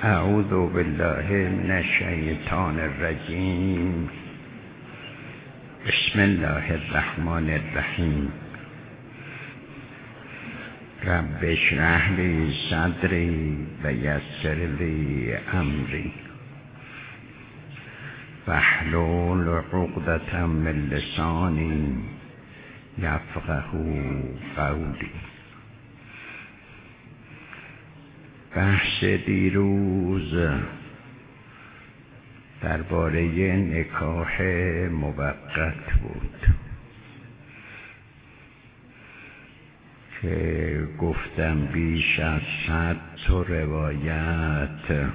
اعوذ بالله من الشیطان الرجیم. بسم الله الرحمن الرحیم. رب اشرح لی صدری و یسر لی امری واحلل عقدة من لسانی یفقهوا قولی. بحث دیروز درباره نکاح موقت بود که گفتم بیش از 100 روایت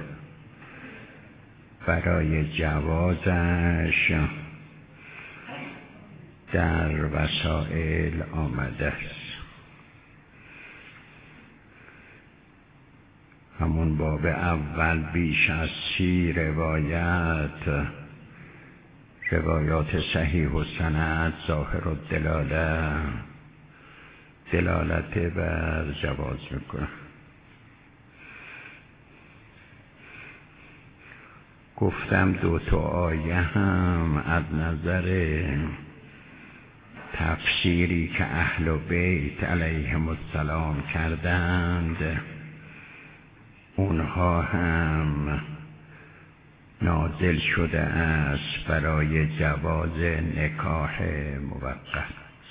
برای جوازش در وسائل آمده است. همون باب اول بیش از 30 روایات صحیح و سند ظاهر الدلاله دلالت بر جواز میکنه. گفتم 2 آیه هم از نظر تفسیری که اهل بیت علیهم السلام کردند اونها هم نازل شده است برای جواز نکاح موقت.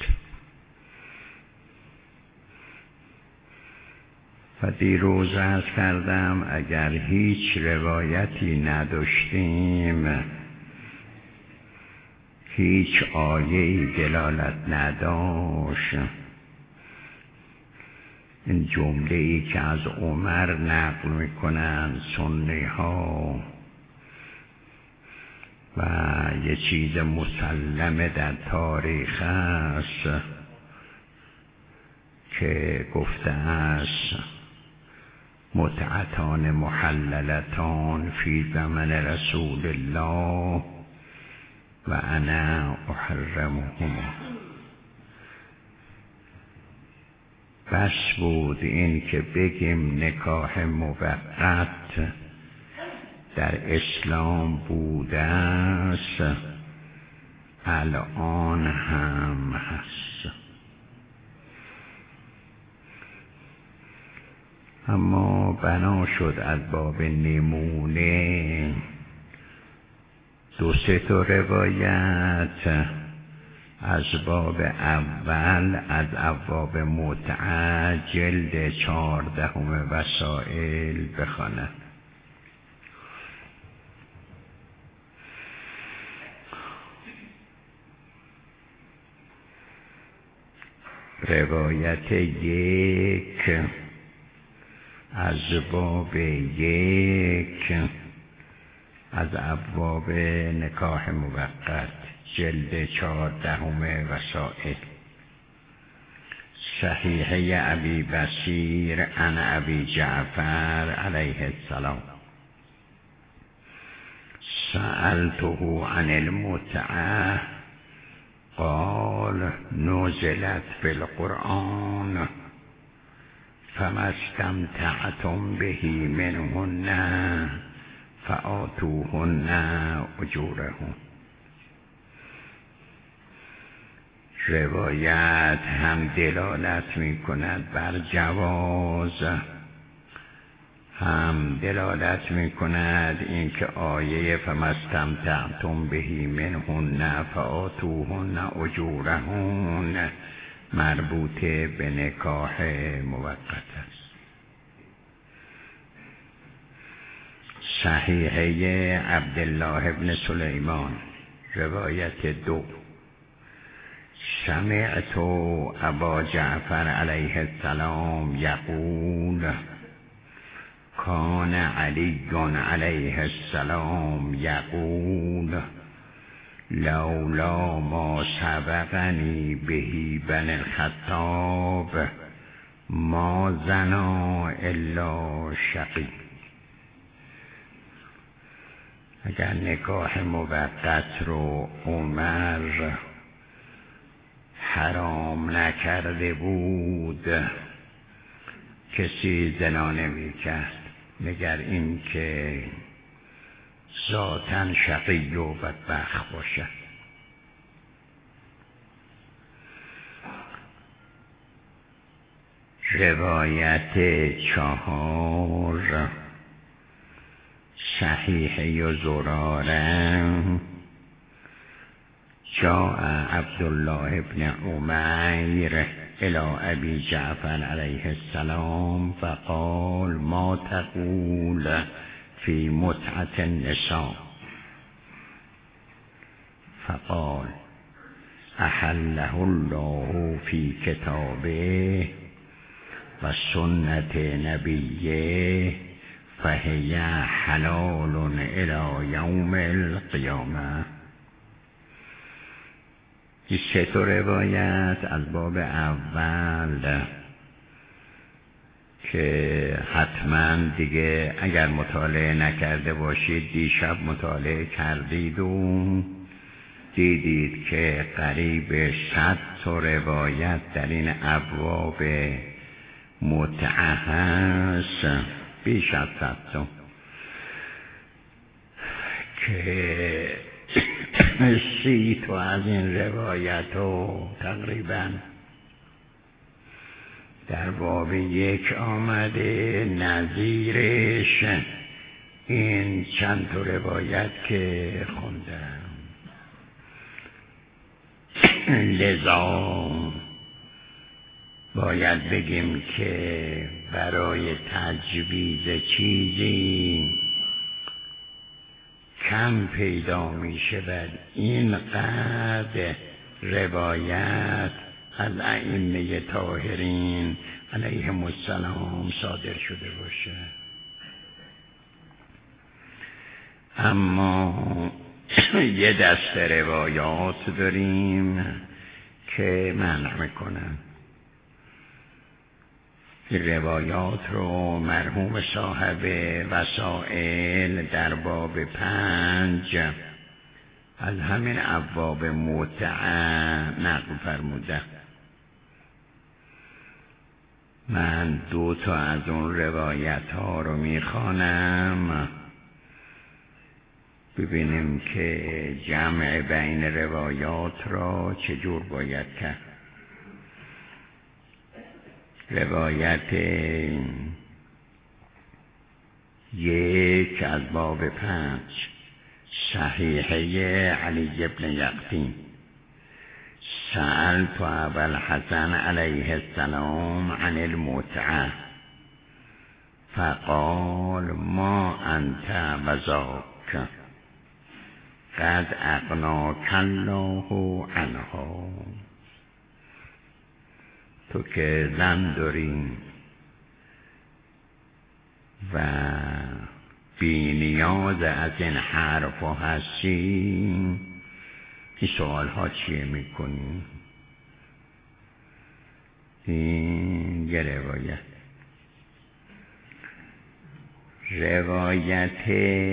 و دیروز عرض کردم اگر هیچ روایتی نداشتیم، هیچ آیه‌ای دلالت نداشت، این جمله‌ای که از عمر نقل میکنن سنی ها و یه چیز مسلمه در تاریخ است که گفته است متعتان محللتان فی زمن رسول الله و انا احرمهما. بس بود این که بگیم نکاح موقت در اسلام بوده است، الان هم هست. اما بنا شد از باب نمونه 2-3 روایت از باب اول از ابواب متعه جلد 14 وسائل بخوانم. روایت 1 از باب 1 از ابواب نکاح موقت جلد 14 وسائل. صحیحه ابی بصیر عن ابی جعفر علیه السلام سألته عن المتعه قال نزلت بالقرآن فما استمتعتم به منهن فآتوهن اجورهن. روایت هم دلالت می کند بر جواز، هم دلالت می کند اینکه آیه فما استمتعتم به منهن فآتوهن اجورهن مربوطه به نکاح موقت است. صحیحه عبدالله ابن سلیمان روایت 2 سمعت ابا جعفر علیه السلام یقول کان علی علیه السلام یقول لولا ما سبقنی بهی بن الخطاب ما زنا الا شقی. اگر نکاح موقت رو عمر حرام نکرده بود کسی زنا نمی کرد. مگر این که ذاتاً شقی و بدبخت باشد. روایت 4 صحیحه زراره. جاء عبدالله ابن عمیر الى ابی جعفر علیه السلام فقال ما تقول فی متعة النساء؟ فقال احله الله فی کتابه و سنت نبیه فهی حلال الی یوم القیامه. این 3 روایت از باب اول که حتما دیگه اگر مطالعه نکرده باشید دیشب مطالعه کردید و دیدید که قریب 100 روایت در این ابواب متعه هست، بیش از 100 که 30 از این روایت رو تقریبا در باب 1 آمده، نظیرش این چند روایت که خوندم. لذا باید بگیم که برای تجویز چیزی کم پیدا می شود اینقدر روایت از ائمه طاهرین علیهم السلام صادر شده باشه. اما یه دست روایات داریم که منع میکنن. این روایات رو مرحوم صاحب وسائل در باب 5 از همین ابواب متعه نقل فرموده. من 2 از اون روایت ها رو میخوانم ببینیم که جمع بین روایات را چجور باید کرد. روایت 1 از باب 5 صحیحه علی ابن یقطین. سألت ابا الحسن علیه السلام عن المتعه فقال ما انت وذاک قد اغناک الله عنها. تو که زن داری و بی نیاز از این حرف هستی، این سوال ها چیه میکنی؟ این یه روایت. روایت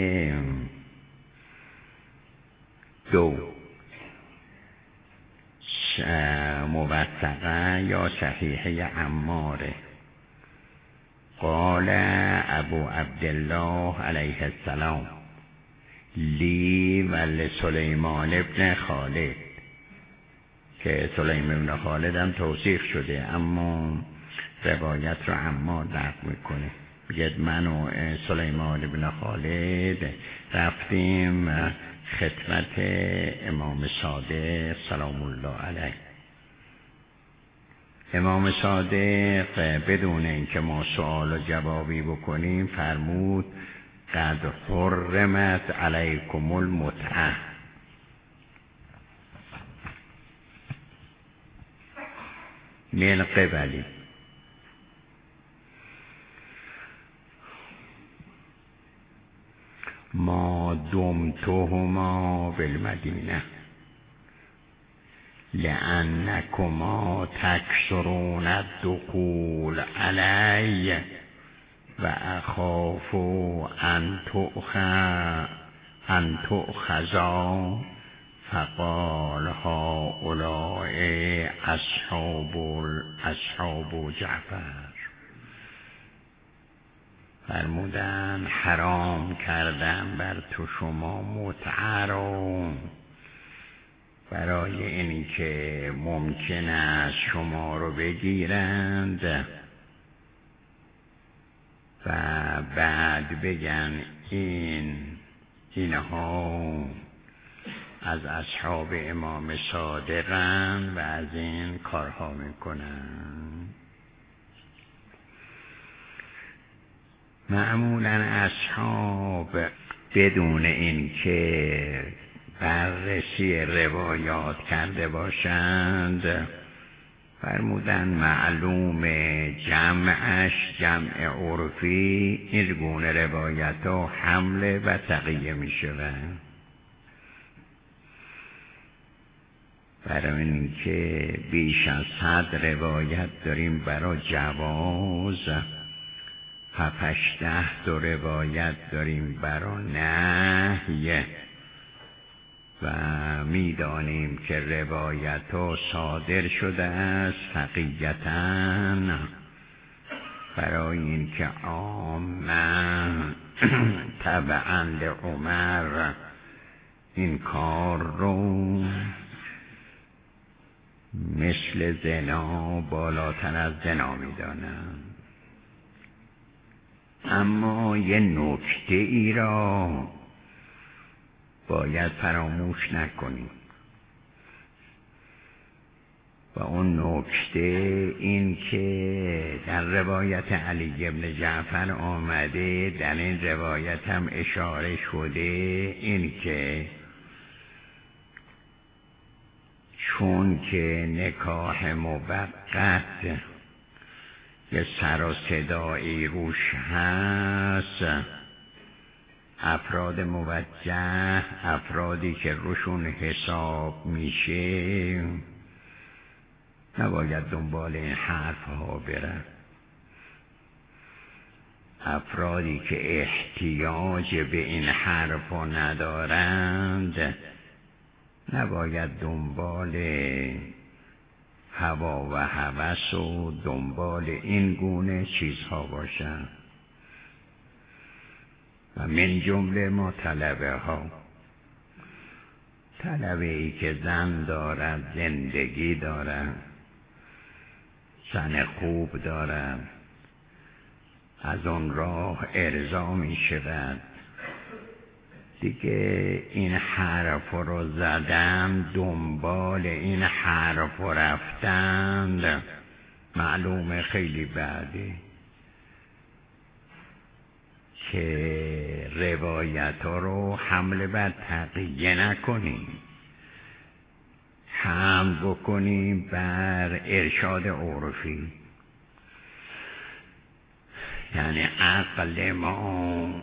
2 موثقه یا صحیحه عماره. قال ابو عبدالله علیه السلام لی و لسلیمان ابن خالد، که سلیمان ابن خالد هم توثیق شده اما روایت رو عمار نقل میکنه. بگید من و سلیمان ابن خالد رفتیم خدمت امام صادق سلام الله علیه. امام صادق بدون اینکه ما سوال و جوابی بکنیم فرمود قد حرمت علیکم المتعه. من قبلی ما دمتهما بالمدینه لأنكما تكثرون الدخول علی و اخاف ان تؤخذا فقال هؤلاء اصحاب جعفر. فرمودن حرام کردم بر تو شما متعه رو برای اینکه ممکن است شما رو بگیرند و بعد بگن اینها از اصحاب امام صادقن و از این کارها میکنن. معمولا اصحاب بدون اینکه بررسی روایات کرده باشند فرمودن معلوم جمعش جمع عرفی این گونه روایت ها حمله و تقیه می شوند. برای اینکه بیش از 100 روایت داریم برای جواز، 7-8 روایت داریم برای نهی و میدانیم که روایت ها صادر شده است تقیتاً برای اینکه عاماً تبعاً لعمر این کار رو مثل زنا بالاتر از زنا میدانند. اما یه نکته ای را باید فراموش نکنیم و اون نکته این که در روایت علی بن جعفر آمده، در این روایت هم اشاره شده، این که چون که نکاح موقت یه سر و صدایی روش هست، افراد موجه، افرادی که روشون حساب میشه نباید دنبال این حرف ها برن. افرادی که احتیاج به این حرف ها ندارند نباید دنبال هوا و هوس و دنبال این گونه چیزها باشند. و من جمله ما طلبه ها، طلبه ای که زن دارد، زندگی دارد، زن خوب دارد، از اون راه ارضا می شود، دیگه این حرف رو زدن، دنبال این حرف رفتند، معلومه خیلی بعدی که روایت ها رو حمله بر تقیه نکنیم، حمل بکنیم بر ارشاد عرفی. یعنی عقل ما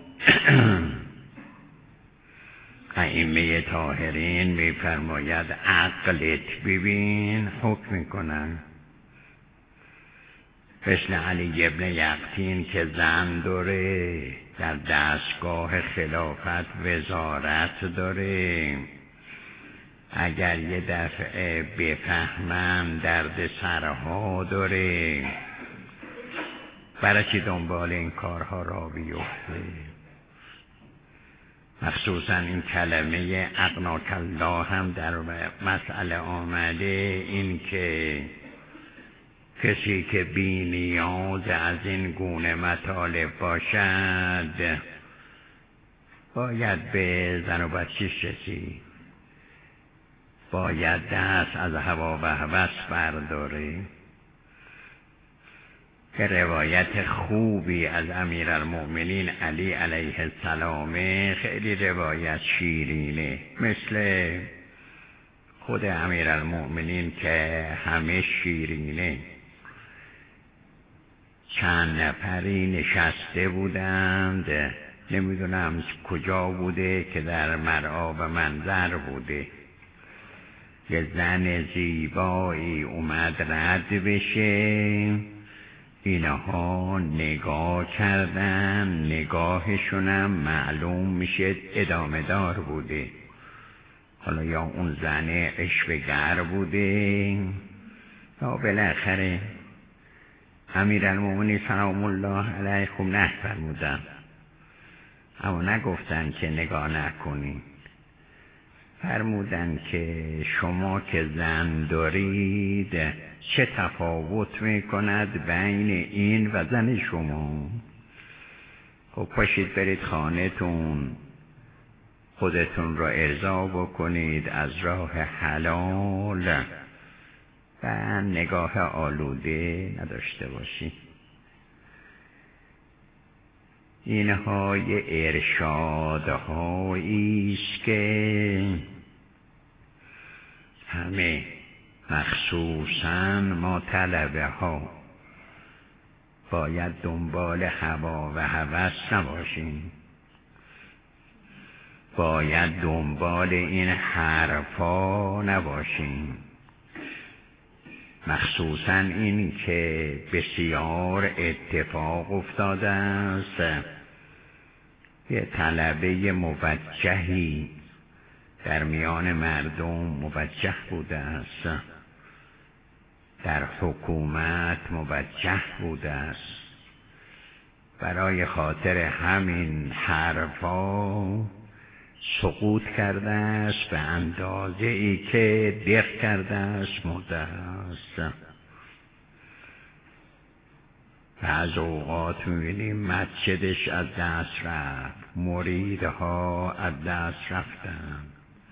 ائمه طاهرین میفرماید عقلت ببین حکم میکنن. مثل علی ابن یقطین که زن داره، در دستگاه خلافت وزارت داره، اگر یه دفعه بفهمن درد سرها داره، برای چی دنبال این کارها را بیفته؟ مخصوصا این کلمه اغناک الله هم در مسئله آمده، این که کسی که بی نیاز از این گونه مطالب باشد باید به زن و بچه‌ش رسید، باید دست از هوا و هوس برداره. که روایت خوبی از امیرالمؤمنین علی علیه السلام، خیلی روایت شیرینه، مثل خود امیرالمؤمنین که همه شیرینه. چند نفری نشسته بودند، نمیدونم کجا بوده که در مرعا و منظر بوده، یه زن زیبایی اومد رد بشه، اینها نگاه کردن، نگاهشونم معلوم میشه ادامه دار بوده. حالا یا اون زنه عشوه‌گر بوده یا بالاخره امیرالمومنین سلام الله علیه خوب نفرمودن، اما نگفتن که نگاه نکنید. فرمودن که شما که زن دارید چه تفاوت میکند بین این و زن شما؟ خب پاشید برید خانه‌تون، خودتون را ارضا بکنید از راه حلال و نگاه آلوده نداشته باشید. اینها یه ارشادهایی است که همه مخصوصاً ما طلبه ها باید دنبال هوا و هوس نباشیم، باید دنبال این حرفا نباشیم، مخصوصاً این که بسیار اتفاق افتاده است یه طلبه موجهی در میان مردم موجه بوده است، در حکومت موجه بوده است، برای خاطر همین حرفا سقوط کرده است به اندازه ای که دق کرده است، مرده است. بعض اوقات می‌بینیم مسجدش از دست رفت، مریدها از دست رفتن،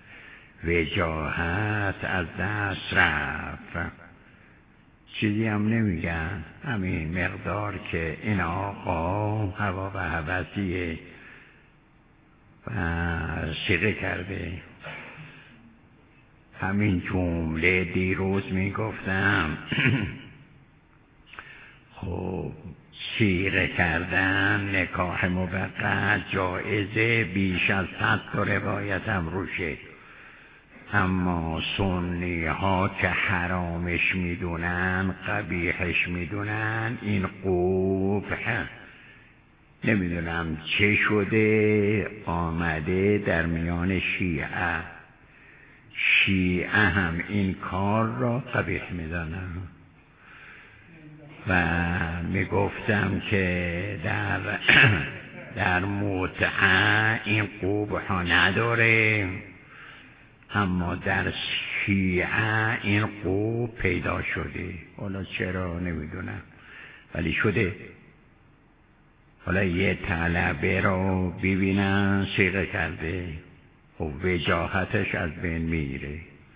وجاهت از دست رفت، چیزی هم نمیگن، همین مقدار که این آقا هوا و هوسیه و سیغه کرده. همین جمله دیروز میگفتم خب سیغه کردن نکاح موقت جایزه، بیش از 100 تا روایت هم روشه، اما سنی ها که حرامش میدونن قبیحش میدونن، این قبح نمیدونم چه شده آمده در میان شیعه هم این کار را قبیح میدانن. و میگفتم که در متعه این قبح ها نداره، اما در شیعه این قبح پیدا شده، حالا چرا نمیدونم ولی شده. حالا یه طلبه رو ببینن صیغه کرده و وجاهتش از بین میره،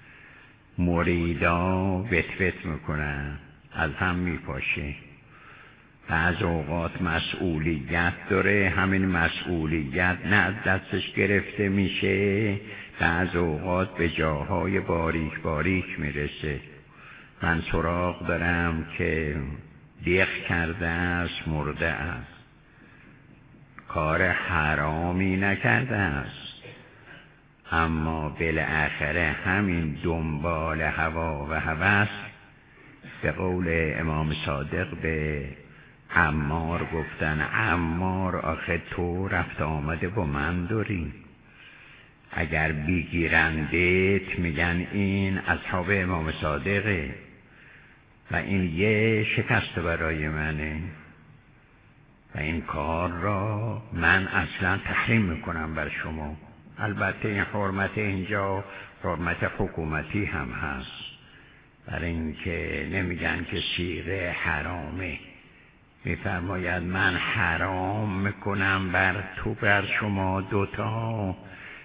مریدا وت میکنن، از هم میپاشه. بعض اوقات مسئولیت داره، همین مسئولیت نه از دستش گرفته میشه، بعض اوقات به جاهای باریک باریک میرسه. من سراغ دارم که دق کرده است، مرده است، کار حرامی نکرده است، اما بالاخره همین دنبال هوا و هوس، به قول امام صادق به عمار گفتن عمار آخه تو رفت آمده با من داری، اگر بگیرندت میگن این اصحاب امام صادقه و این یه شکست برای منه و این کار را من اصلا تحریم میکنم بر شما. البته این حرمت اینجا حرمت حکومتی هم هست، برای اینکه نمیگن که صیغه حرامه، میفرماید من حرام میکنم بر تو بر شما دوتا.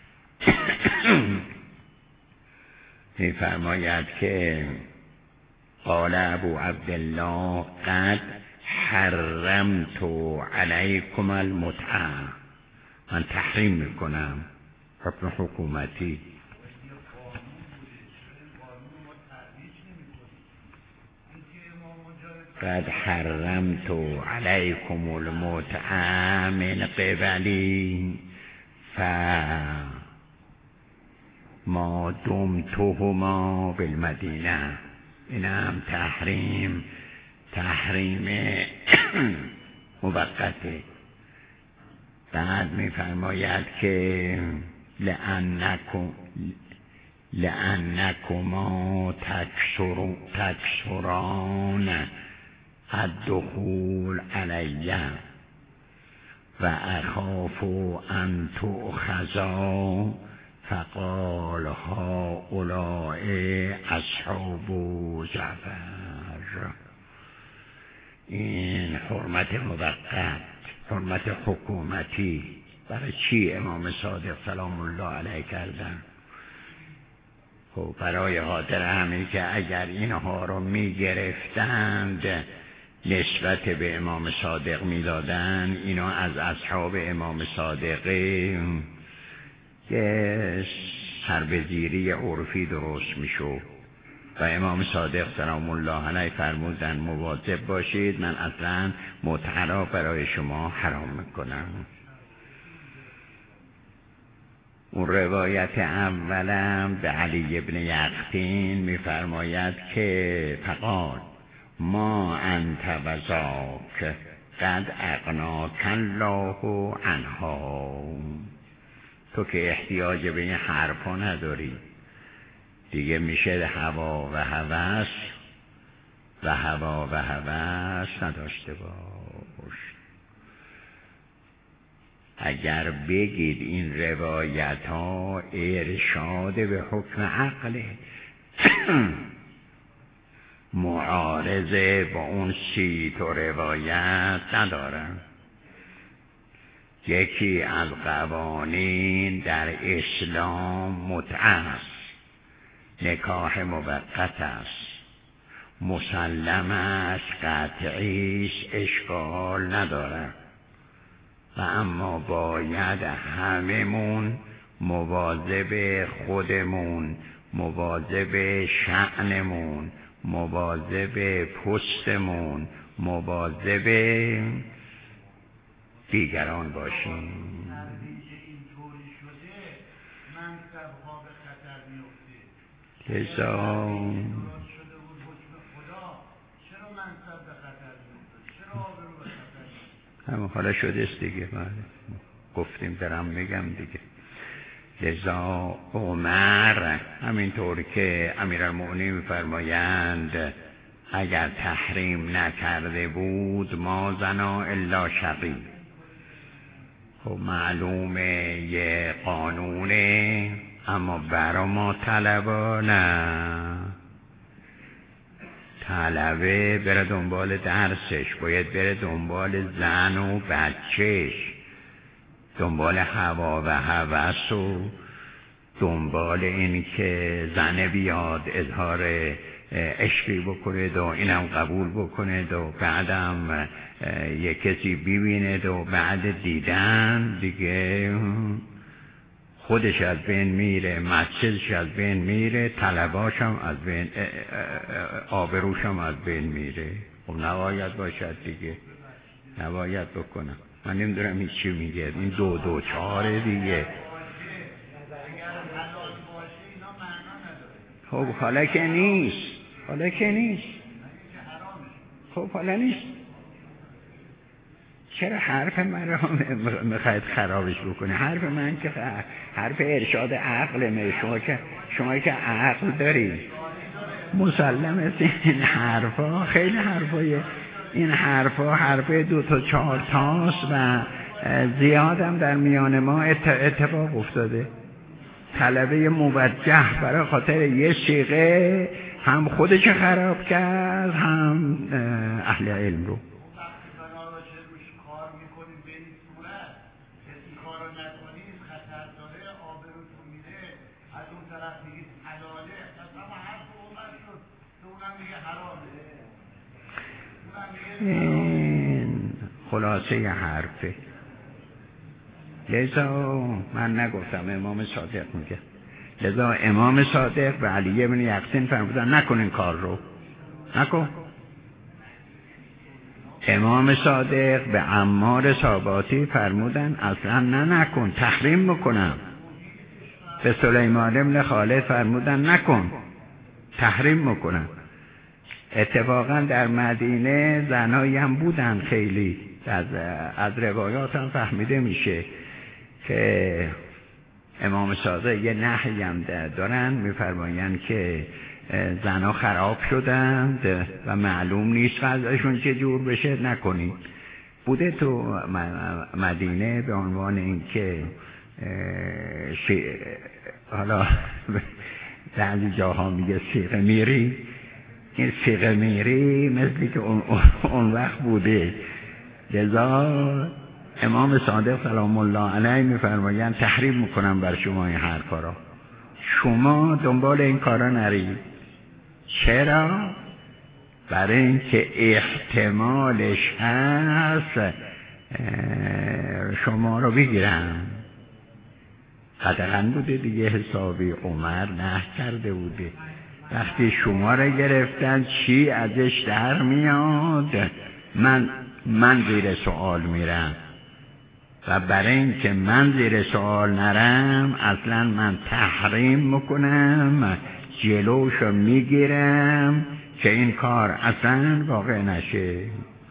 میفرماید که قال ابو عبدالله قد حرمت علیکم المتعه، من تحریم میکنم، حکم حکومتی. قد حرمت علیکم المتعه من قبلی فما دمتهما بالمدینه. اینم تحریم موقته. بعد میفرماید که لأنکما تکسران الدخول علیه و اخاف ان تؤخذا فقال هؤلاء اصحاب جعفر. این حرمت موقت، حرمت حکومتی برای چی امام صادق سلام الله علیه کردن؟ خب برای خاطر همین که اگر اینها رو می گرفتند نسبت به امام صادق می دادن، اینا از اصحاب امام صادقه یه سربزیری عرفی درست می شد و امام صادق سلام الله علیه فرمودن مواظب باشید، من اصلا متعه را برای شما حرام میکنم. اون روایت اولم به علی ابن یقطین میفرماید که فقال ما انت و ذاک قد اغناک الله عنها. تو که احتیاج به این حرفا نداری دیگه، میشه هوا و هوس و هوا و هوس نداشته باش. اگر بگید این روایت ها ارشاد به حکم عقله، معارضه با اون 30 روایت ندارن. یکی از قوانین در اسلام متعه است، نکاح موقت است، مسلم است، قطعیش، اشکال ندارد و اما باید هممون مواظب خودمون، مواظب شأنمون، مواظب پستمون، مواظب دیگران باشیم. لذا همه حالا شده است دیگه، گفتیم درم میگم دیگه. لذا عمر همینطور که امیرالمؤمنین میفرمایند اگر تحریم نکرده بود ما زنا الا شقی. خب معلومه یه قانونه، اما برا ما طلبا نه. طلبه بره دنبال درسش، باید بره دنبال زن و بچهش، دنبال هوا و هوس و دنبال این که زن بیاد اظهار عشقی بکنه و اینم قبول بکنه و بعدم یک کسی ببینه و بعد دیدن دیگه خودش از بین میره، مسجدش از بین میره، طلباش هم از بین، آبروش هم از بین میره. خب نباید باشد دیگه، نباید بکنم. من نمیدونم این چی میگه، این 2-4 دیگه. خب حالا که نیست، حالا که نیست، خب حالا نیست. چرا حرف من رو میخواید خرابش بکنه؟ حرف من که حرف ارشاد عقل، شما که عقل دارید مسلم است. این حرفا خیلی حرفای این حرفا حرف 2-4 تاست و زیادم در میان ما اتفاق افتاده. طلبه موجه برای خاطر یه صیغه هم خودش خراب کرد هم اهل علم رو. این خلاصه حرفه. لذا من نگفتم، امام صادق میگه. لذا امام صادق به علی ابن یقطین فرمودن نکن این کار رو، نکن. امام صادق به عمار صاباتی فرمودن اصلا نکن، تحریم میکنم. به سلیمان ابن خالد فرمودن نکن، تحریم میکنم. اتفاقا در مدینه زنایی هم بودن خیلی، از روایات هم فهمیده میشه که امام صادق یه نهی هم دارن، میفرمایند که زنها خراب شدند و معلوم نیست وضعشون چه جور بشه، نکنید. بوده تو مدینه به عنوان اینکه حالا بعضی جاها میگه سیغه میری، این سیغه میری مثلی که اون وقت بوده. لذا امام صادق سلام الله علیه میفرمایند تحریم میکنم بر شما این هر کارا، شما دنبال این کارا نرید. چرا؟ برای اینکه احتمالش هست شما رو بگیرن. قدرن بوده دیگه، حسابی عمر نه کرده بوده. وقتی شما رو گرفتن چی ازش در میاد؟ من زیر سوال میرم و برای اینکه من زیر سوال نرم اصلا من تحریم میکنم، جلوشو میگیرم که این کار اصلا واقع نشه.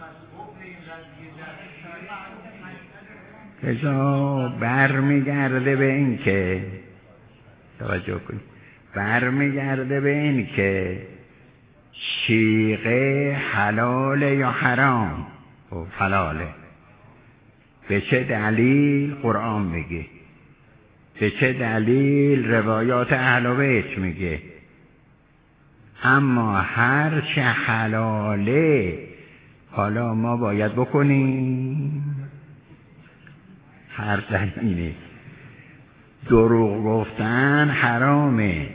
لذا برمیگرده به این که توجه کنید، برمیگرده به این که صیغه حلال یا حرام. حلاله. به چه دلیل قرآن میگه؟ به چه دلیل روایات اهل بیت میگه؟ اما هر چه حلاله حالا ما باید بکنیم. هر اینه. دروغ گفتن حرامه،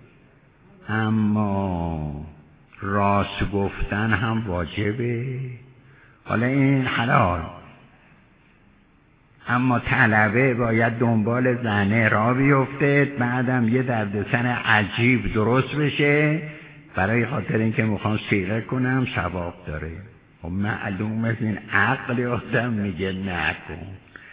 اما راست گفتن هم واجبه. حالا این حلال، اما طلبه باید دنبال زنه را بیفته، بعدم یه دردسر عجیب درست بشه برای خاطر اینکه میخوام صیغه کنم، ثواب داره. و معلوم است این عقل آدم میگه نکن.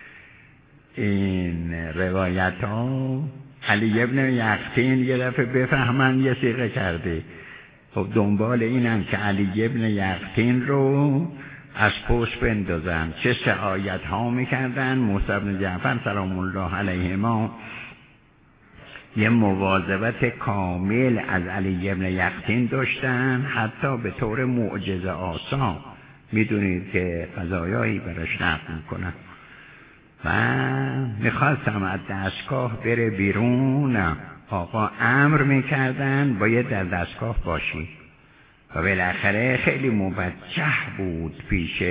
این روایت ها علی ابن یقطین یه دفعه بفهمن یه صیغه کرده، خب دنبال اینم که علی ابن یقطین رو از پشت بندازن. چه سعایت ها میکردن. موسی بن جعفر سلام الله علیهما یه مواظبت کامل از علی ابن یقطین داشتن، حتی به طور معجزه آسا میدونید که قضایایی براش نقل میکنن. و میخواستم از دستگاه بره بیرون، آقا امر میکردن باید در دستگاه باشی. و بالاخره خیلی موجه بود پیش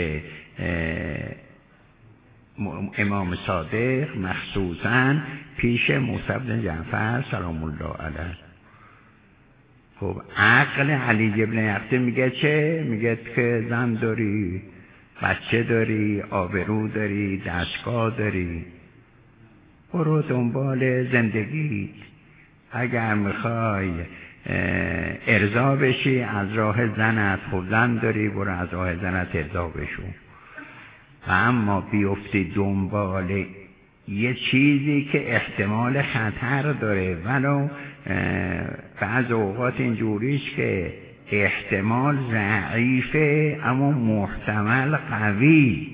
امام صادق، مخصوصا پیش موسی بن جعفر سلام الله علیه. خب عقل علی ابن یقطین میگه چه؟ میگه که زن داری، بچه داری، آبرو داری، دستگاه داری، برو دنبال زندگی. اگر میخوای ارضا بشی از راه زنت، خب زن داری، برو از راه زنت ارضا بشو. و اما بیفتی دنبال یه چیزی که احتمال خطر داره، ولو بعض اوقات اینجوریش که احتمال ضعیفه اما محتمل قوی.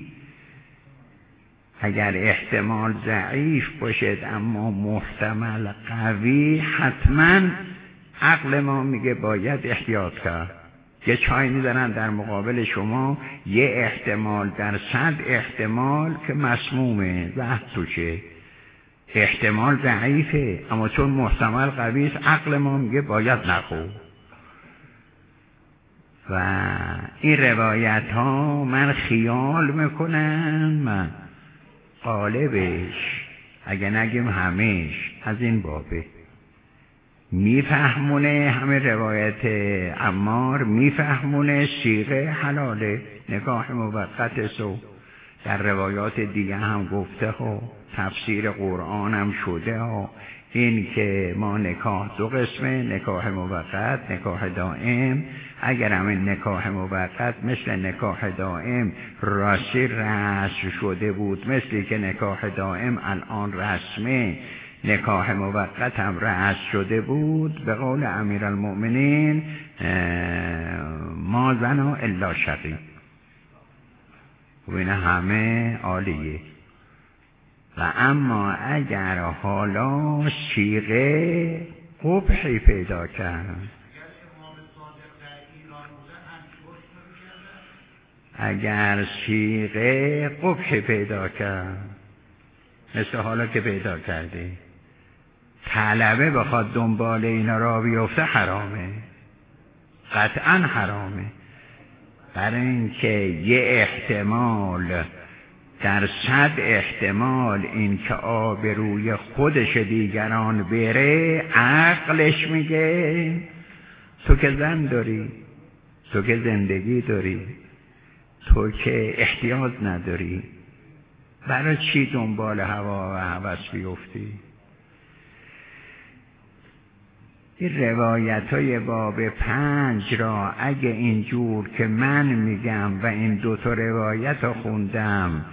اگر احتمال ضعیف باشد اما محتمل قوی، حتما عقل ما میگه باید احتیاط کرد. یه چای میذارن در مقابل شما، یه احتمال در 100 احتمال که مسمومه، زهر توشه، احتمال ضعیفه اما چون محتمل قوی است عقل ما میگه باید نخور. و این روایت ها من خیال میکنم غالبش، اگه نگیم همش، از این بابه میفهمونه. همه روایت عمار میفهمونه صیغه حلاله، نکاح موقت سو. در روایات دیگه هم گفته ها، تفسیر قرآن هم شده ها، این که ما نکاح دو قسمه، نکاح موقت، نکاح دائم. اگر همین نکاح موقت مثل نکاح دائم راستی رسم شده بود، مثلی که نکاح دائم الان رسمه، نکاح موقت هم رأس شده بود، به قول امیرالمؤمنین ما زنا الا شقی. و این همه عالیه. و اما اگر حالا صیغه قبحی پیدا کرد، اگر صیغه قبح پیدا کرد مثل حالا که پیدا کرده، طلبه بخواد دنبال اینا را بیفته حرامه، قطعا حرامه. برای اینکه یه احتمال در 100 احتمال این که آبروی خودش دیگران بره، عقلش میگه تو که زن داری، تو که زندگی داری، تو که احتیاج نداری، برای چی دنبال هوا و هوس بیفتی؟ این روایت‌های باب 5 را اگه اینجور که من میگم و این 2 روایت رو خوندم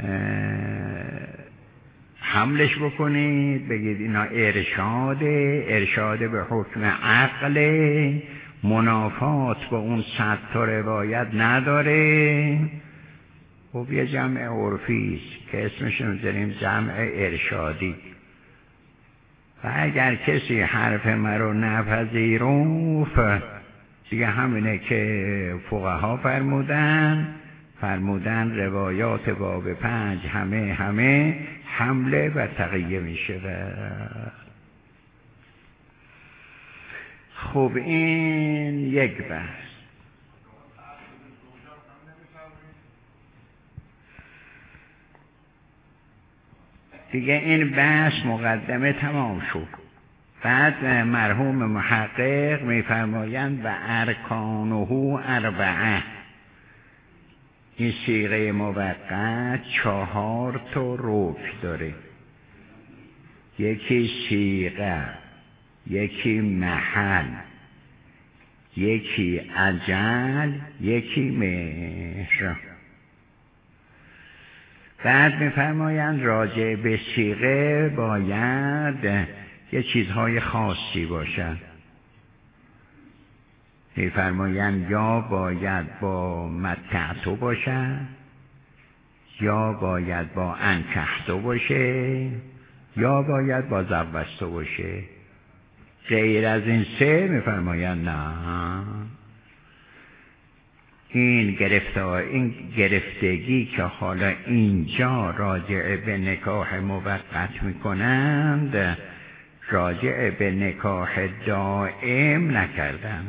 حملش بکنید، بگید اینا ارشاد به حکم عقل، منافات با اون 100 روایت نداره، خب یه جمع عرفی است که اسمش رو می‌ذاریم جمع ارشادی. و اگر کسی حرف مرا نپذیرفت، دیگه همینه که فقها فرمودن روایات باب 5 همه حمله و تقیه می شود. خب این یک بحث. دیگه این بحث مقدمه تمام شد. بعد مرحوم محقق میفرمایند و ارکانه 4، این صیغه موقت 4 تا رکن داره، یکی صیغه، یکی محل، یکی اجل، یکی مهر. بعد میفرمایند راجع به صیغه باید یه چیزهای خاصی باشد. میفرمایند یا باید با متعتو باشد، یا باید با انکحتو باشه، یا باید با زوجتو باشه. غیر از این 3 میفرمایند نه. این گرفتگی که حالا اینجا راجع به نکاح موقت میکنند، راجع به نکاح دائم نکردن.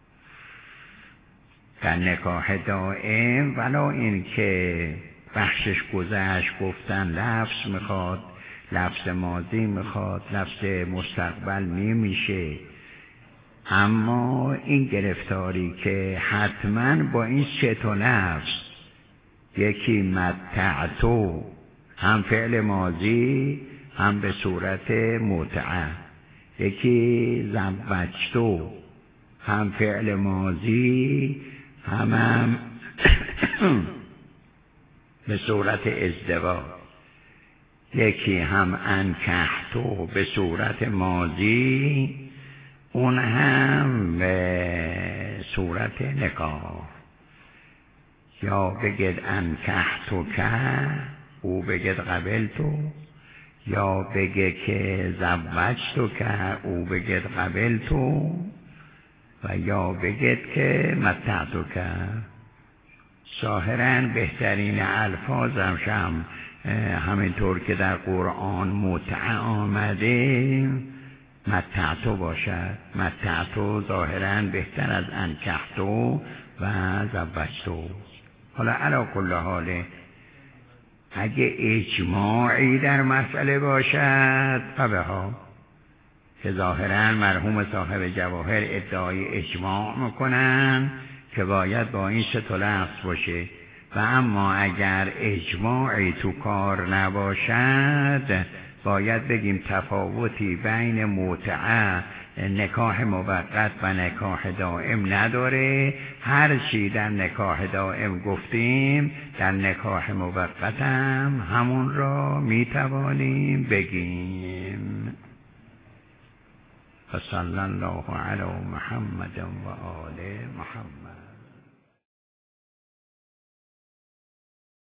در نکاح دائم ولا این که بخشش گذشت گفتن لفظ میخواد، لفظ ماضی میخواد، لفظ مستقبل نمیشه، اما این گرفتاری که حتما با این 3 لفظ، یکی متعتو، هم فعل ماضی هم به صورت متعه، یکی زوجتو، هم فعل ماضی هم به صورت ازدواج، یکی هم انکحتو به صورت ماضی، اون هم به صورت نکاح. یا بگید انکحتو که او بگید قبلتو، یا بگه که زوجتو که او بگید قبلتو، و یا بگید که متعتو که. ظاهراً بهترین الفاظ هم همینطور که در قرآن متعه آمده متعتو باشد. متعتو ظاهراً بهتر از انکحتو و زوجتو. حالا علی کل حال اگه اجماعی در مسئله باشد فبها، که ظاهراً مرحوم صاحب جواهر ادعای اجماع میکنن که باید با این 3 لفظ باشه. و اما اگر اجماعی تو کار نباشد، باید بگیم تفاوتی بین متعه، نکاح موقت و نکاح دائم نداره. هر چی در نکاح دائم گفتیم در نکاح موقت هم همون را میتوانیم بگیم. صلی الله علی محمد و آل محمد.